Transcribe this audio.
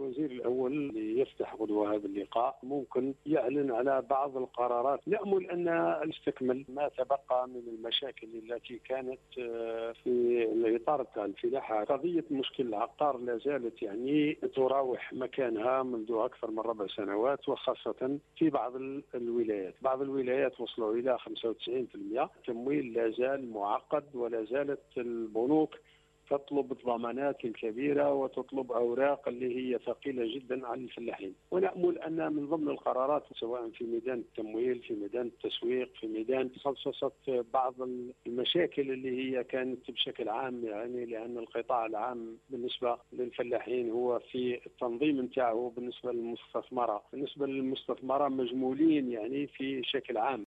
الوزير الأول اللي يفتح غدوة هذا اللقاء ممكن يعلن على بعض القرارات نأمل أن نستكمل ما تبقى من المشاكل التي كانت في الإطار تاع الفلاحة. قضية مشكل العقار لا زالت يعني تراوح مكانها منذ أكثر من 4 سنوات، وخاصة في بعض الولايات. بعض الولايات وصلوا إلى 95%. التمويل لا زال معقد، ولا زالت البنوك تطلب الضمانات الكبيرة وتطلب أوراق اللي هي ثقيلة جدا على الفلاحين. ونأمل أن من ضمن القرارات سواء في ميدان التمويل، في ميدان التسويق، في ميدان خصصت بعض المشاكل اللي هي كانت بشكل عام، يعني لأن القطاع العام بالنسبة للفلاحين هو في التنظيم نتاعه بالنسبة للمستثمرة مجمولين يعني في شكل عام.